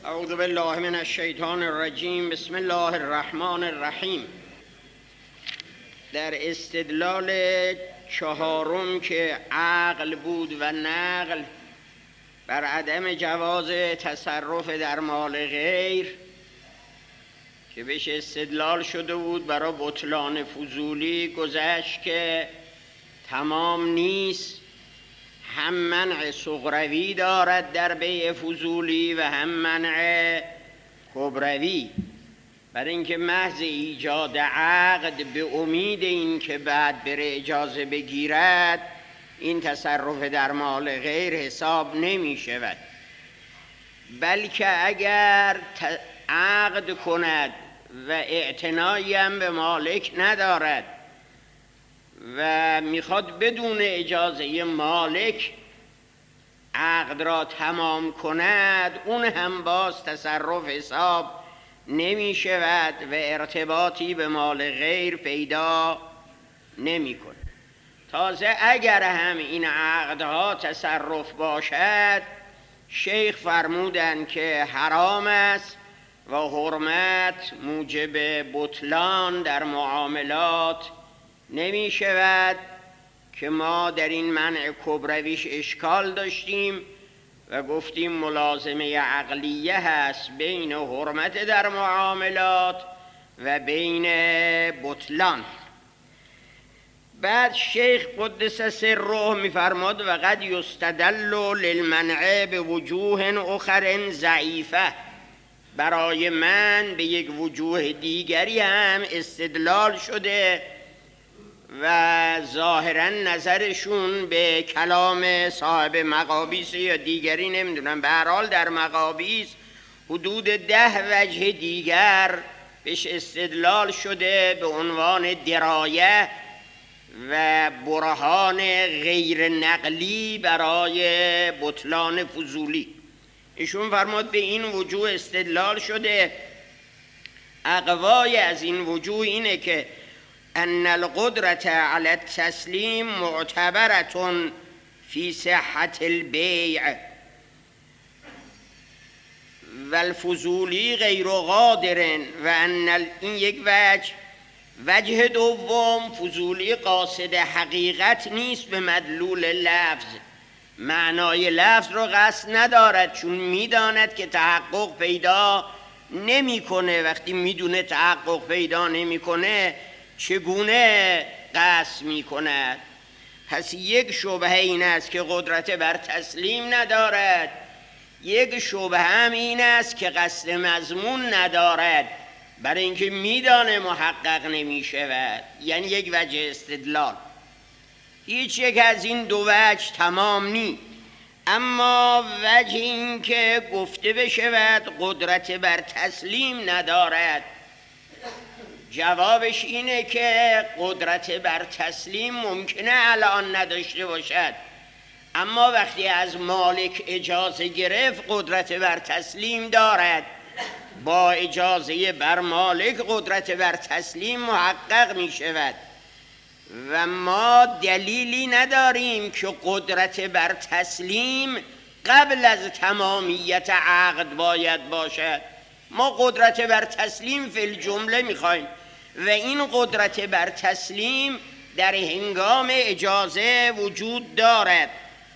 اعوذ بالله من الشیطان الرجیم. بسم الله الرحمن الرحیم. در استدلال چهارم که عقل بود و نقل بر عدم جواز تصرف در مال غیر که بهش استدلال شده بود برای بطلان فضولی، گذشت که تمام نیست، هم منع صغروی دارد در بیع فضولی و هم منع کبروی، برای اینکه محض ایجاد عقد به امید این که بعد بره اجازه بگیرد این تصرف در مال غیر حساب نمی شود، بلکه اگر عقد کند و اعتنایی هم به مالک ندارد و میخواد بدون اجازه مالک عقد را تمام کند، اون هم باز تصرف حساب نمی شود و ارتباطی به مال غیر پیدا نمی کند. تازه اگر هم این عقدها تصرف باشد، شیخ فرمودند که حرام است و حرمت موجب بطلان در معاملات نمی شود، که ما در این منع کبرویش اشکال داشتیم و گفتیم ملازمه عقلیه هست بین حرمت در معاملات و بین بطلان. بعد شیخ قدس سره می‌فرماد و قد یستدل للمنع به وجوه اخر ضعیفه، برای من به یک وجوه دیگری هم استدلال شده و ظاهرا نظرشون به کلام صاحب مقابیس یا دیگری نمیدونم، به هر حال در مقابیس حدود 10 وجه دیگر بهش استدلال شده به عنوان درایه و برهان غیر نقلی برای بطلان فضولی. ایشون فرمود به این وجوه استدلال شده. اقوای از این وجوه اینه که ان القدرة على التسلیم معتبرة فی صحة البیع و الفضولی غیر قادر، و ان این یک وجه دوم، فضولی قاصد حقیقت نیست به مدلول لفظ، معنای لفظ رو قصد ندارد، چون میداند که تحقق پیدا نمیکنه. وقتی میدونه تحقق پیدا نمیکنه چگونه قصد میکند؟ پس یک شبهه این است که قدرت بر تسلیم ندارد، یک شبهه هم این است که قصد مضمون ندارد، برای اینکه میدانه محقق نمیشود. یعنی یک وجه استدلال. هیچ یک از این دو وجه تمام نی، اما وجه این که گفته بشود قدرت بر تسلیم ندارد، جوابش اینه که قدرت بر تسلیم ممکنه الان نداشته باشد، اما وقتی از مالک اجازه گرفت قدرت بر تسلیم دارد. با اجازه بر مالک قدرت بر تسلیم محقق می شود و ما دلیلی نداریم که قدرت بر تسلیم قبل از تمامیت عقد باید باشد. ما قدرت بر تسلیم فی الجمله می خواهیم و این قدرت بر تسلیم در هنگام اجازه وجود دارد.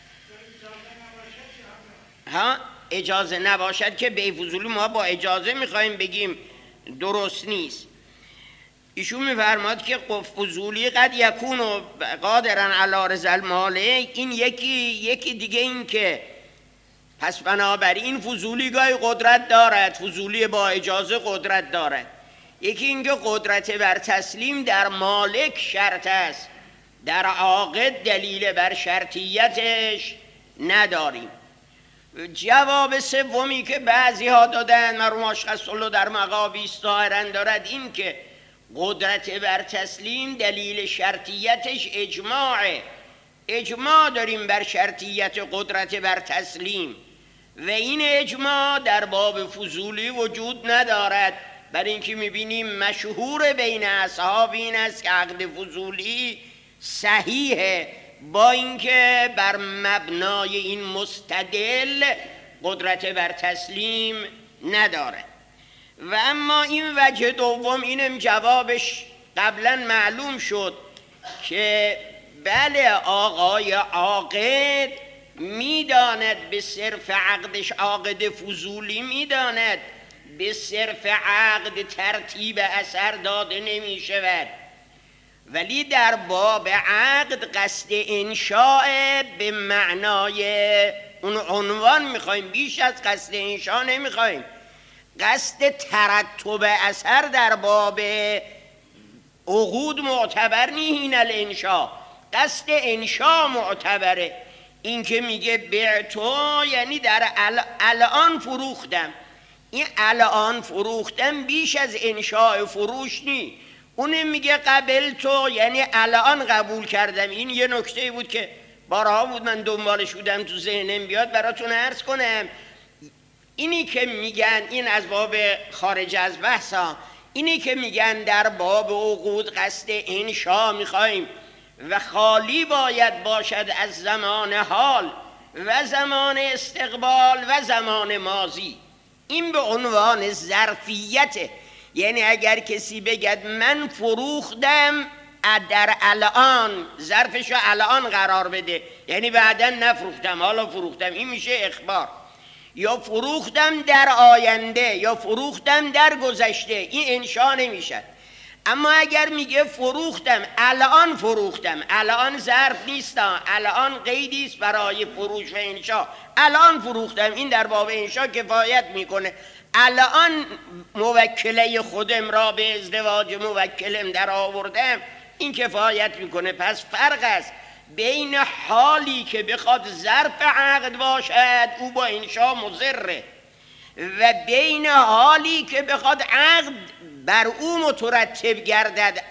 اجازه نباشد که به فضولی ما با اجازه میخوایم بگیم درست نیست. ایشون میفرماد که فضولی قد یکون قادرن علی رضا المالک، این یکی دیگه این که پس بنابراین فضولی گاهی قدرت دارد، فضولی با اجازه قدرت دارد. یکی این که قدرت بر تسلیم در مالک شرط است، در عاقد دلیل بر شرطیتش نداریم. جواب سومی که بعضی ها دادن، مرحوم آشخص‌الله در مقابیس ظاهرا دارد، این که قدرت بر تسلیم دلیل شرطیتش اجماعه. اجماع داریم بر شرطیت قدرت بر تسلیم و این اجماع در باب فضولی وجود ندارد، برای اینکه میبینیم مشهور بین اصحاب این است که عقد فضولی صحیحه، با اینکه بر مبنای این مستدل قدرت بر تسلیم نداره. و اما این وجه دوم، اینم جوابش قبلا معلوم شد که بله آقای عاقد میداند به صرف عقدش، عاقد فضولی میداند به صرف عقد ترتیب اثر داده نمی شود، ولی در باب عقد قصد انشاء به معنای اون عنوان میخوایم، بیش از قصد انشاء نمیخوایم. قصد ترتب اثر در باب عقود معتبر نیست، الانشاء قصد انشاء معتبره. این که میگه بعتو یعنی در الان فروختم، این الان فروختم بیش از انشاء فروش نی. اون میگه قبل تو یعنی الان قبول کردم. این یه نکته بود که بارها بود من دنبالش بودم تو ذهنم بیاد براتون عرض کنم. اینی که میگن این از باب خارج از بحثا، اینی که میگن در باب عقود قصد انشاء میخوایم و خالی باید باشد از زمان حال و زمان استقبال و زمان ماضی، این به عنوان ظرفیته. یعنی اگر کسی بگد من فروختم در الان، ظرفشو الان قرار بده، یعنی بعدا نفروختم حالا فروختم، این میشه اخبار. یا فروختم در آینده یا فروختم در گذشته، این انشاء نمیشه. اما اگر میگه فروختم الان، فروختم الان ظرف نیستم، الان قیدی است برای فروش و انشاء، الان فروختم، این در باب انشاء کفایت میکنه. الان موکله خودم را به ازدواج موکلم در آوردم، این کفایت میکنه. پس فرق است بین حالی که بخواد ظرف عقد باشد او با انشاء مضره و بین حالی که بخواد عقد بر او مترتب گردد،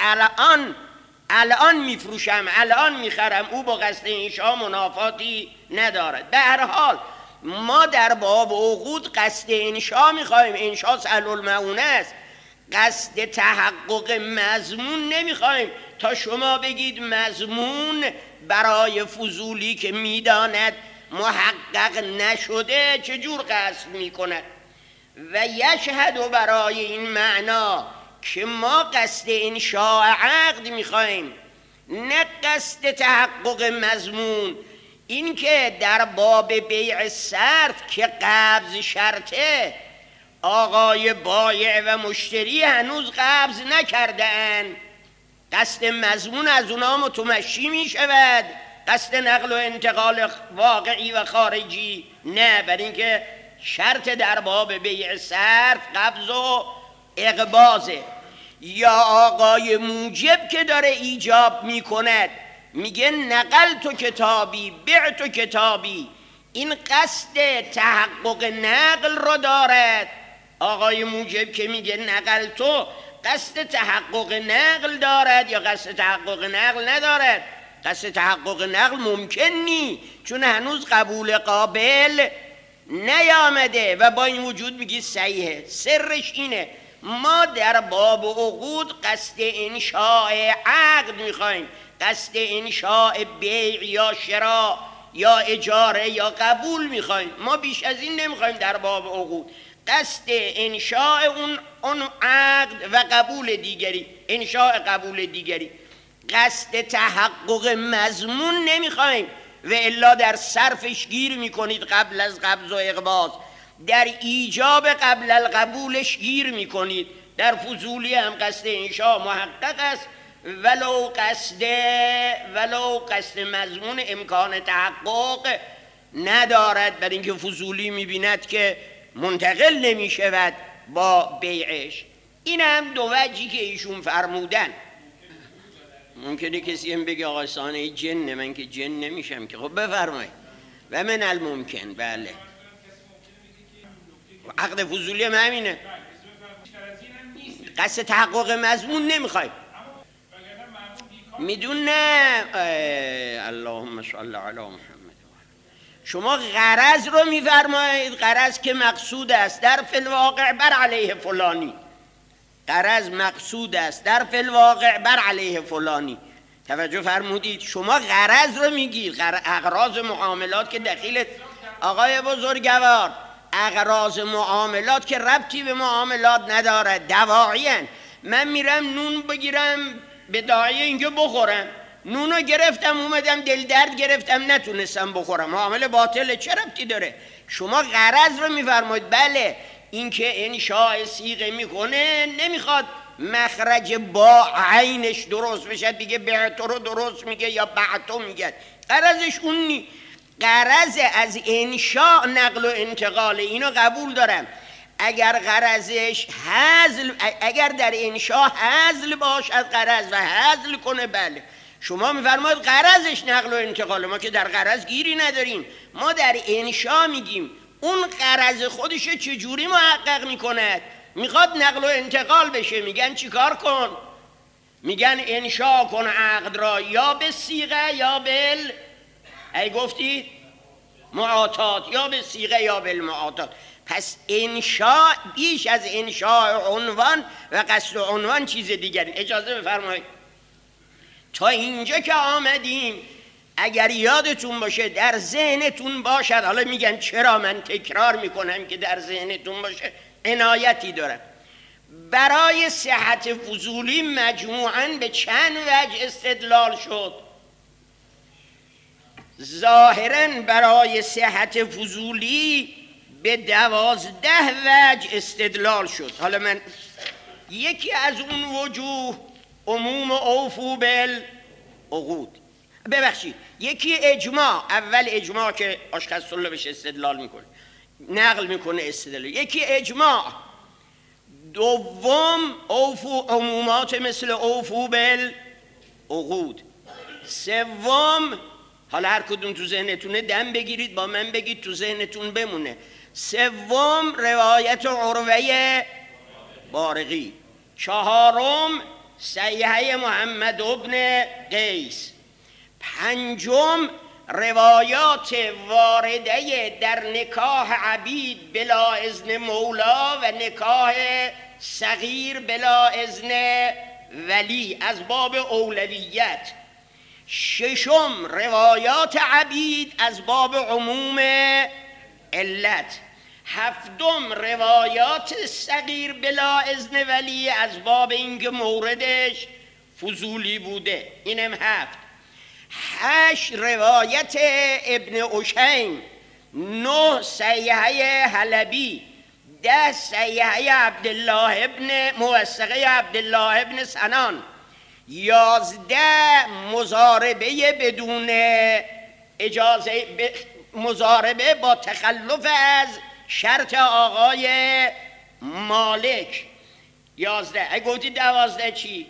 الان میفروشم الان میخرم، او با قصد انشاء منافاتی ندارد. به هر حال ما در باب عقود قصد انشاء میخوایم، انشاء سهل المعونه است، قصد تحقق مضمون نمیخوایم. تا شما بگید مضمون برای فضولی که میداند محقق نشده چجور قصد میکند؟ و یشهد برای این معنا که ما قصد انشاء عقد میخوایم نه قصد تحقق مضمون. این که در باب بیع صرف که قبض شرطه، آقای بایع و مشتری هنوز قبض نکردن، قصد مضمون از اونا متمشی می شود، قصد نقل و انتقال واقعی و خارجی نه. برای اینکه شرط در باب بیع صرف قبض و اقباضه. یا آقای موجب که داره ایجاب می کند میگه نقل تو کتابی بیع تو کتابی، این قصد تحقق نقل رو دارد. آقای موجب که میگه نقل تو قصد تحقق نقل دارد یا قصد تحقق نقل ندارد؟ قصد تحقق نقل ممکن نی، چون هنوز قبول قابل نیامده و با این وجود میگی صحیحه. سرش اینه ما در باب عقود قصد انشاء عقد میخوایم، قصد انشاء بیع یا شراء یا اجاره یا قبول میخوایم، ما بیش از این نمیخوایم. در باب عقود قصد انشاء اون عقد و قبول دیگری، انشاء قبول دیگری، قصد تحقق مضمون نمیخوایم. و الا در صرفش گیر میکنید قبل از قبض و اقباض، در ایجاب قبل القبولش گیر میکنید. در فضولی هم قصد انشاء محقق است ولو قصد مضمون امکان تحقق ندارد، برای اینکه فضولی میبیند که منتقل نمیشود با بیعش. این هم دو وجهی که ایشون فرمودن. ممکنه کسی هم بگه آقا سانه جن، من که جن نمیشم که. خب بفرمایید. و من الممکن، بله عقد فضولی هم همینه، قصد تحقق مضمون نمیخوایم. میدون نه اللهم صل علی محمد. شما غرض رو میفرمایید، غرض که مقصود است در فی الواقع بر علیه فلانی، غرض مقصود است در فی الواقع بر علیه فلانی. توجه فرمودید؟ شما غرض رو میگید، اغراض معاملات که دخیل. آقای بزرگوار اغراض معاملات که ربطی به معاملات نداره، دواعی‌اند. من میرم نون بگیرم به داعیه اینکه بخورم، نونو گرفتم اومدم دل درد گرفتم نتونستم بخورم، معامله باطله، چه ربطی داره؟ شما غرض رو میفرمایید. بله اینکه انشاء صیغه میکنه نمیخواد مخرج با عینش درست بشه، دیگه بعتو رو درست میگه یا بعتو میگه، غرضش اون نی. غرض از انشاء نقل و انتقال، اینو قبول دارم. اگر غرضش هزل، اگر در انشاء هزل باشد غرض و هزل کنه، بله شما میفرمایید غرضش نقل و انتقال، ما که در غرض گیری نداریم، ما در انشاء میگیم اون غرض خودش چجوری محقق میکند؟ میخواد نقل و انتقال بشه، میگن چیکار کن؟ میگن انشاء کن عقد را یا به صیغه یا بل، ای گفتی معاطات، یا به صیغه یا بالمعاطات. پس انشاء بیش از انشاء عنوان و قصد عنوان چیز دیگری. اجازه بفرمایید تا اینجا که آمدیم اگر یادتون باشه، در ذهنتون باشد، حالا میگن چرا من تکرار میکنم که در ذهنتون باشه، عنایتی دارم. برای صحت فضولی مجموعاً به چند وجه استدلال شد. ظاهراً برای صحت فضولی به 12 وجه استدلال شد. حالا من یکی از اون وجوه عموم اوفو بالعقود، ببخشید یکی اجماع، اول اجماع که آشخص الله بهش استدلال میکنه، نقل میکنه استدلال، یکی اجماع، دوم اوفو عمومات مثل اوفو بالعقود، سوم حالا هر کدوم تو ذهنتونه دم بگیرید با من بگید تو ذهنتون بمونه، سوم روایت عروه بارقی، چهارم صحیحه محمد ابن قیس، پنجم روایات وارده در نکاح عبید بلا اذن مولا و نکاح صغیر بلا اذن ولی از باب اولویت، ششم روایات عبید از باب عموم علت، هفتم روایات صغیر بلا اذن ولی از باب اینکه موردش فضولی بوده، اینم هفت. 8 روایت ابن اشیم، 9 صحیحه حلبی، 10 صحیحه عبدالله ابن موثقه عبدالله ابن سنان، 11 مضاربه بدون اجازه، مضاربه با تخلف از شرط آقای مالک، 11. اگه گفتی 12 چی؟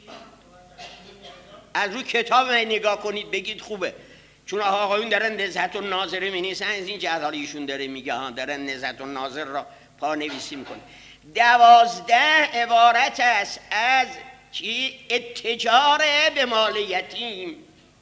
از رو کتاب نگاه کنید بگید خوبه، چون آقایون دارن نزهت الناظر می نیستن، از این جهت حالا ایشون داره میگه ها، دارن نزهت الناظر را پا نویسی میکنه. 12 عبارت است از چی؟ اتجار به مال یتیم.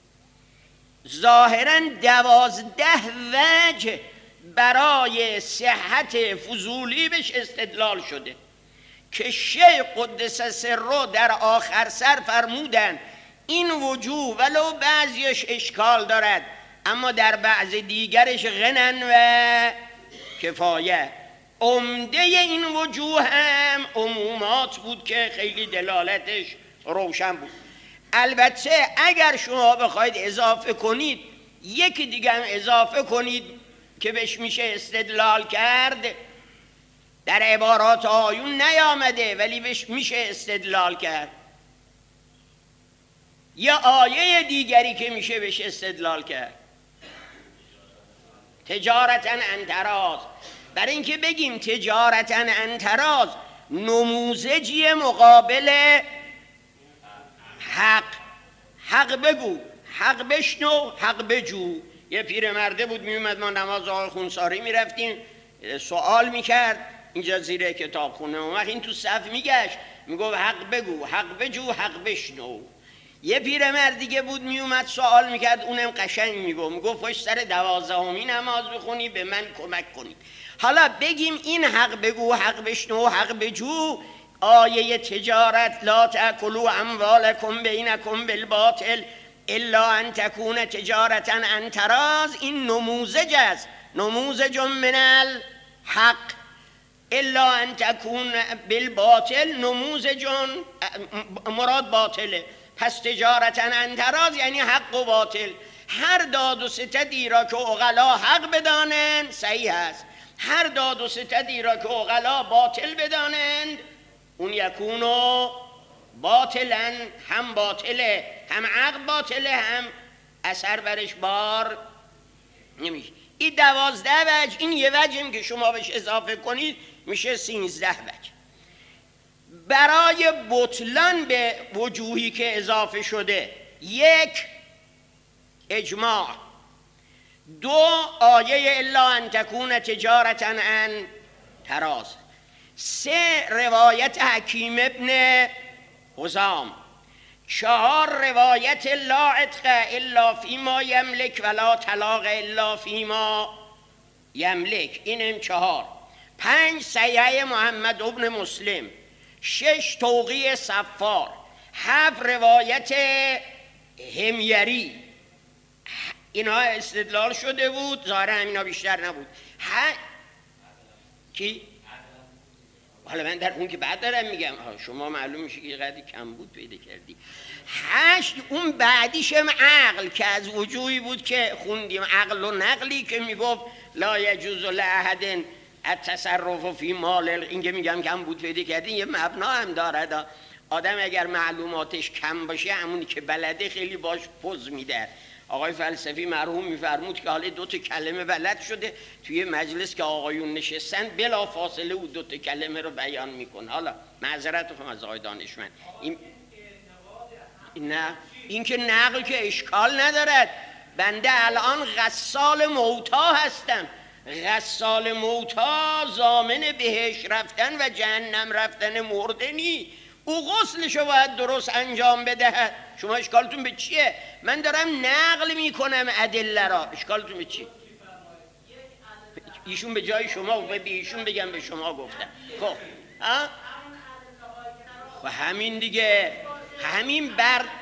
ظاهراً 12 وجه برای صحت فضولی بهش استدلال شده که شیخ قدس سره در آخر سر فرمودن این وجوه ولو بعضیش اشکال دارد اما در بعض دیگرش غنن و کفایه. عمده این وجوه هم عمومات بود که خیلی دلالتش روشن بود. البته اگر شما بخواید اضافه کنید یکی دیگه هم اضافه کنید که بهش میشه استدلال کرد، در عبارات آیون نیامده ولی بهش میشه استدلال کرد، یا آیه دیگری که میشه بهش استدلال کرد، تجارتاً عن تراض. برای اینکه بگیم تجارتاً عن تراض نموذجی مقابل حق بگو، حق بشنو، حق بجو. یه پیرمرده بود میومد، ما نماز آقای خونساری میرفتیم، سوال میکرد اینجا زیر کتاب خونه، اون وقت این تو صف میگشت میگفت حق بگو، حق بجو، حق بشنو. یه پیرمرد دیگه بود میومد سوال میکرد، اونم قشنگ میگفت پشت سر 12می نماز بخونی به من کمک کنی. حالا بگیم این حق بگو، حق بشنو، حق بجو، آیه تجارت لا تأکلوا اموالکم بینکم بالباطل الا ان تکون تجارتا عن تراض، این نموذج است، نموذج من حق الا ان تکون بالباطل نموذجون، مراد باطله، پس تجارتا عن تراض یعنی حق و باطل. هر داد و ستدی را که عقلا حق بدانند صحیح است، هر داد و ستدی را که عقلا باطل بدانند اون یکونو باطلا، هم باطله، هم عقل باطله، هم اثر برش بار نمیشه. این 12 وجه، این یه وجه که شما بهش اضافه کنید میشه 13 وجه. برای بطلان به وجوهی که اضافه شده: 1 اجماع، 2 آیه الا ان تکون تجارتا عن تراض، 3 روایت حکیم ابن حزام، 4 روایت لا عتق الا فیما یملک ولا طلاق الا فیما یملک، اینم 4، 5 صحیح محمد ابن مسلم، 6 توقیع صفار، 7 روایت حمیری. اینا استدلال شده بود، ظاهر همینا بیشتر نبود. کی؟ حالا من در اون که بعد دارم میگم، شما معلوم میشه که قدری کم بود پیدا کردی. 8 اون بعدیشم عقل که از وجوهی بود که خوندیم، عقل و نقلی که میگفت لا یجوز لاحد التصرف فی مال، این که میگم کم بود پیدا کردی، یه مبنا هم داره. آدم اگر معلوماتش کم باشه همونی که بلده خیلی باش پوز میده. آقای فلسفی مرحوم میفرمود که حالا 2 کلمه بلد شده، توی مجلس که آقایون نشستن بلا فاصله او 2 کلمه رو بیان میکنه. حالا معذرت میخوام از آقای دانشمند، نه این که نقل که اشکال ندارد. بنده الان غسال موتا هستم، غسال موتا ضامن بهش رفتن و جهنم رفتن مرده نی، او غسلشو باید درست انجام بدهد. شما اشکالتون به چیه؟ من دارم نقل میکنم ادله را، اشکالتون به چیه؟ ایشون به جای شما و به ایشون بگم به شما گفتم. خب و همین دیگه، همین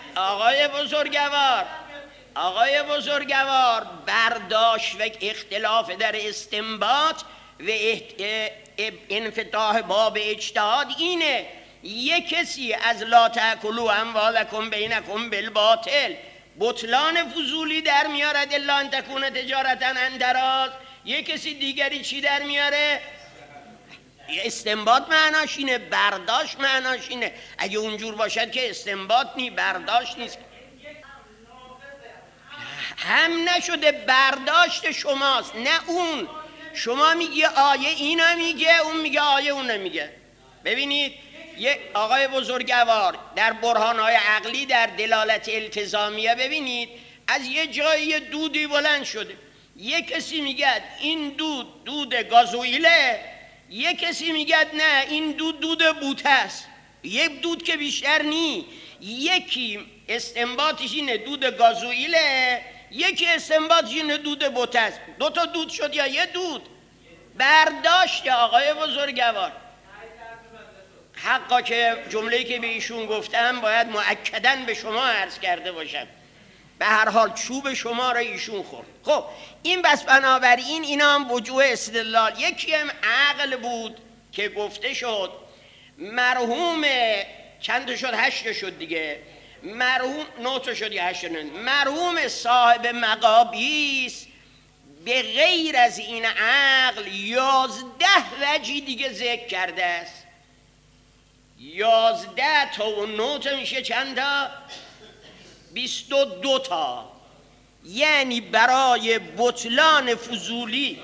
آقای بزرگوار برداشت و اختلاف در استنباط و انفتاح باب اجتهاد اینه: یک کسی از لا تأکلوا اموالکم بینکم بالباطل بطلان فضولی در میارد الا ان تکون تجارتا عن تراض، یک کسی دیگری چی در میاره؟ استنباط معناش اینه، برداشت معناش اینه. اگه اونجور باشد که استنباط نی، برداشت نیست. هم نشده، برداشت شماست نه اون. شما میگی آیه اینا میگه، اون میگه آیه اون نمیگه. ببینید یک آقای بزرگوار در برهانهای عقلی در دلالت التزامیه، ببینید از یه جایی دودی بلند شده، یک کسی میگه این دود گازوئیله، یک کسی میگه نه این دود بوته است، یک دود که بیشتر نی. یکی استنباطش اینه دود گازوئیله، یکی استنباطش اینه دود بوته است. 2 دود شد یا یه دود؟ برداشت آقای بزرگوار. حقا که جمله‌ای که به ایشون گفتم باید مؤکداً به شما عرض کرده باشم، به هر حال چوب شما را ایشون خورد. خب این بس بنابراین اینا هم وجوه استدلال. یکی هم عقل بود که گفته شد مرحوم چند شد؟ 8 شد دیگه، مرحوم 9 شد یا 8 شد. مرحوم صاحب مقابیس به غیر از این عقل 11 وجه دیگه ذکر کرده است. 11 تا و 9 تا میشه چند تا؟ 22 تا. یعنی برای بطلان فضولی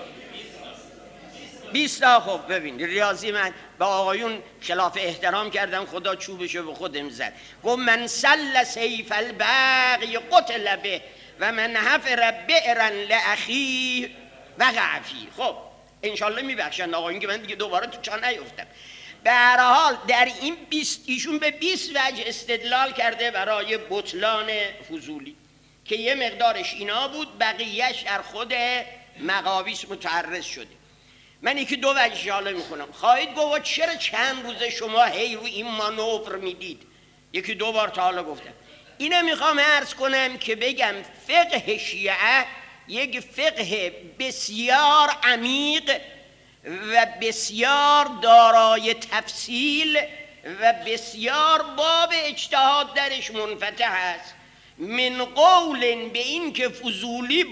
20 تا. خب ببین ریاضی من به آقایون خلاف احترام کردم، خدا چوبشو به خودم زد. گفت من سل سیف البغی قتل به و من حفر بئرا لاخیه وقع فیه. خب انشالله میبخشن آقایون که من دیگه دوباره تو چا نیفتم. به هر حال در این 20 ایشون به 20 وجه استدلال کرده برای بطلان فضولی که یه مقدارش اینا بود، بقیهش در خود مقابیس متعرض شده. من 1-2 وجه حالا میکنم. خواهید گفت چرا چند روز شما هی رو این مانور میدید؟ 1-2 بار تا حالا گفتم. اینو میخوام عرض کنم که بگم فقه شیعه یک فقه بسیار عمیق و بسیار دارای تفصیل و بسیار باب اجتهاد درش منفتح است. من قول به این که فضولی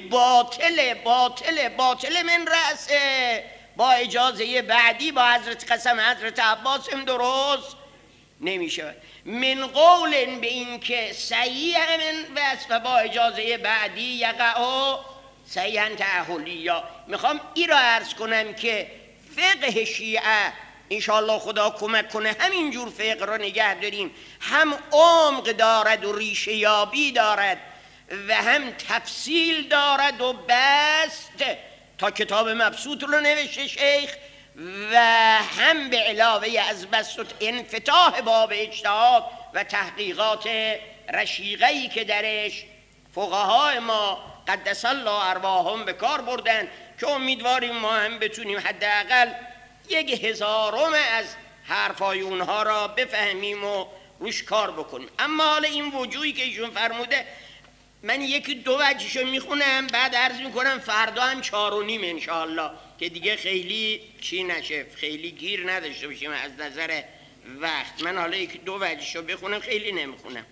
باطل من رأسه، با اجازه بعدی با حضرت قسم حضرت عباس هم درست نمیشه. من قول به این که صحیح من وصف با اجازه بعدی یقعو صحیحاً تعهلیا. میخوام این را عرض کنم که فقه شیعه انشاءالله خدا کمک کنه همینجور فقه را نگه داریم، هم عمق دارد و ریشه یابی دارد و هم تفصیل دارد و بست تا کتاب مبسوط رو نوشته شیخ، و هم به علاوه از بست و انفتاح باب اجتهاد و تحقیقات رشیقه‌ای که درش فقهای ما قدس الله ارواحهم به کار بردن که امیدواریم ما هم بتونیم حداقل 1/1000 از حرفای اونها را بفهمیم و روش کار بکنیم. اما حالا این وجوهی که ایشون فرموده من 1-2 وجهشو میخونم، بعد عرض میکنم فردا هم 4:30 انشاءالله که دیگه خیلی چی نشه، خیلی گیر نداشته باشیم از نظر وقت. من حالا 1-2 وجهشو بخونم، خیلی نمیخونم.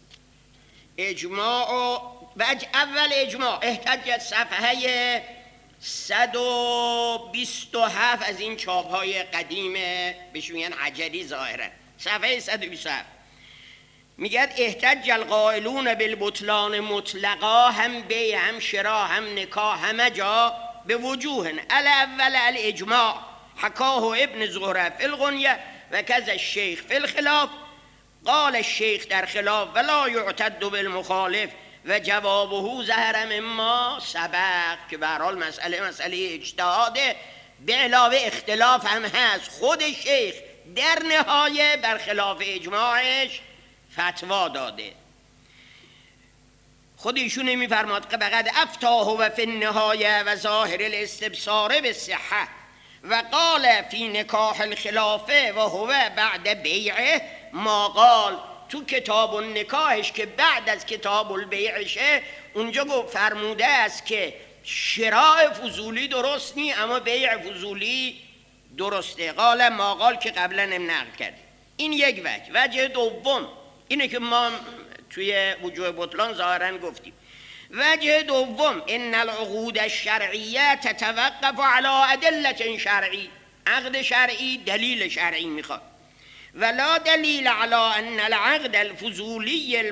اجماع و وجه اول اجماع احتجت صفحه 127 از این چاپ‌های قدیم بهش میگن عجلی ظاهرا، صفحه 127 میگه احتج القائلون بالبطلان مطلقا، هم بیع هم شراء هم نکاح همه جا به وجوه الاول الاجماع حکاه ابن زهره فی الغنیه و کذا الشیخ فی الخلاف. قال الشیخ در خلاف ولا یعتد بالمخالف و جوابه ظهر مما سبق، که به هر حال مسئله اجتهاده، به علاوه اختلاف هم هست. خود شیخ در نهایه بر خلاف اجماعش فتوا داده. خود ایشون میفرماد که بقد افتاه و فی النهایه و ظاهر الاستبصار بالصحه و قال فی نکاح الخلافه و هو بعد بیعه ما قال. تو کتاب النکاحش که بعد از کتاب البیعشه اونجا فرموده است که شراء فضولی درست نی اما بیع فضولی درسته. قال ما قال که قبلا نقل کرد. این یک وجه. وجه دوم اینه که ما توی وجوه بطلان ظاهرا گفتیم. وجه دوم ان العقود الشرعیه تتوقف على ادله شرعی، عقد شرعی دلیل شرعی میخواد. ولا دلیل على ان العقد الفضولی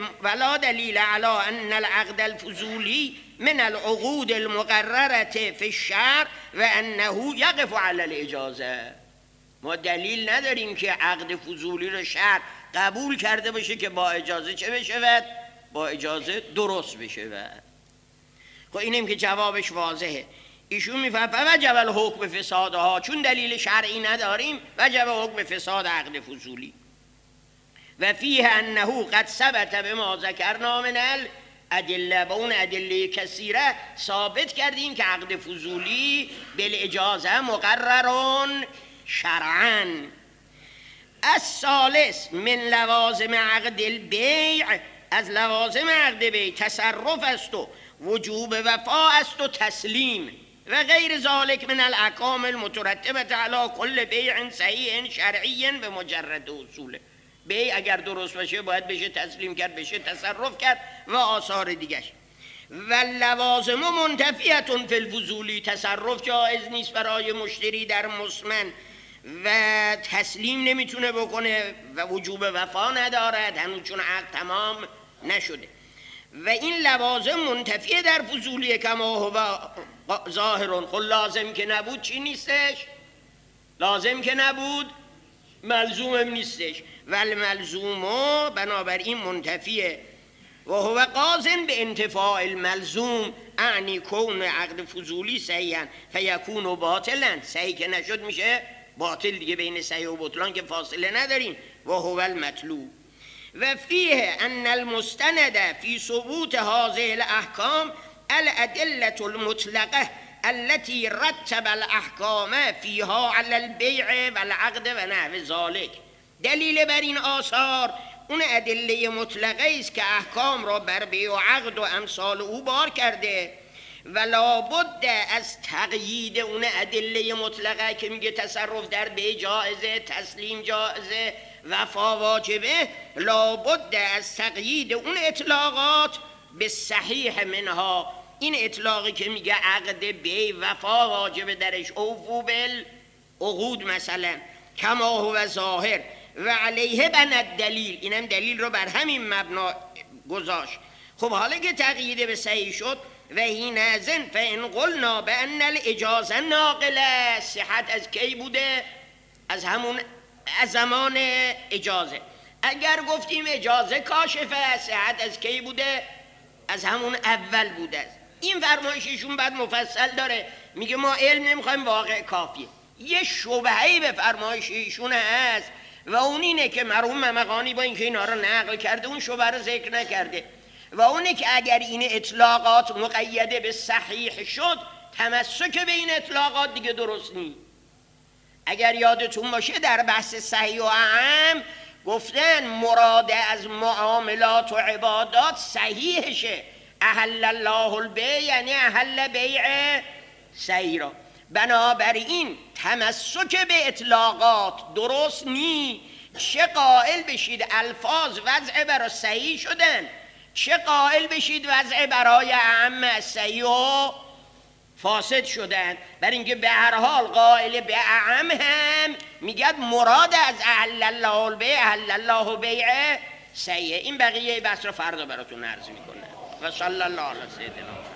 من العقود المقرره في الشرع و انه یقف علی الاجازه. ما دلیل نداریم که عقد فضولی رو شرع قبول کرده باشه که با اجازه چه بشه؟ با اجازه درست بشه. خب اینم که جوابش واضحه. ایشون میفهمه وجب الحکم فسادها، چون دلیل شرعی نداریم وجب حکم فساد عقد فضولی. و فیه انه قد ثبت بما ذکرنا من الادله، با اون ادله کثیره ثابت کردیم که عقد فضولی بالاجازه مقررون شرعا. الثالث من لوازم عقد البیع، از لوازم عقد بیع تصرف است و وجوب وفا است و تسلیم و غیر ذالک من الاحکام المترتبه علی کل بیع صحیح شرعی و مجرد اصول. بیع اگر درست باشه باید بشه تسلیم کرد، بشه تصرف کرد و آثار دیگش. و لوازم منتفیتون فی الفضولی، تصرف جایز نیست برای مشتری در مسمن و تسلیم نمیتونه بکنه و وجوب وفا ندارد هنوز چون عقد تمام نشده. و این لوازم منتفیه در فضولیه کما هو ظاهرون. خب لازم که نبود چی نیستش؟ لازم که نبود ملزوم هم نیستش. و الملزوم بنابراین منتفیه و هو قاضن به انتفاع الملزوم، اعنی کون عقد فضولی صحیحا فیکون باطلا، صحیح که نشد میشه باطل دیگه، بین صحیح و بطلان که فاصله نداریم. و هو المطلوب. و فیه ان المستند فی ثبوت هذه الاحکام الادله المطلقه التي رتب الاحکام فیها علی البیع و العقد و نحو ذلك. دلیل بر این آثار اون ادله مطلقه است که احکام را بر بیع و عقد و امثال او بار کرده ولا بد از تقیید اون ادله مطلقه که میگه تصرف در بی جائزه، تسلیم جائزه، وفا واجبه، لابد از تقیید اون اطلاقات به صحیح منها. این اطلاقی که میگه عقد بی وفا واجبه درش، اوفو بالعقود مثلا، کما هو ظاهر و علیه بنت دلیل، اینم دلیل رو بر همین مبنا گذاشت. خب حالا که تقیید به صحیح شد، و حینئذ فان قلنا بان الاجازه ناقله، صحت از کی بوده؟ از همون از زمان اجازه. اگر گفتیم اجازه کاشفه، صحت از کی بوده؟ از همون اول بوده. این فرمایششون بعد مفصل داره، میگه ما علم نمیخوایم، واقع کافیه. یه شبهه‌ای به فرمایش ایشون هست و اون اینه که مرحوم ممقانی با اینکه اینا رو نقل کرده اون شبهه رو ذکر نکرده، و اونه که اگر این اطلاقات مقیده به صحیح شد، تمسک به این اطلاقات دیگه درست نیست. اگر یادتون باشه در بحث صحیح و اعم گفتن مراد از معاملات و عبادات صحیحشه، احل الله البیع یعنی احل بیع صحیح را. بنابراین تمسک به اطلاقات درست نی. چه قائل بشید الفاظ وضع برای صحیح شدن، چه قائل بشید وضع برای اعم صحیح و فاسد شدن. بر اینکه به هر حال قائل به اعم هم میگد مراد از احل الله البیع احل الله بیع صحیح. این بقیه بحث رو فردا براتون عرض میکنه. و صلی الله علی سیدنا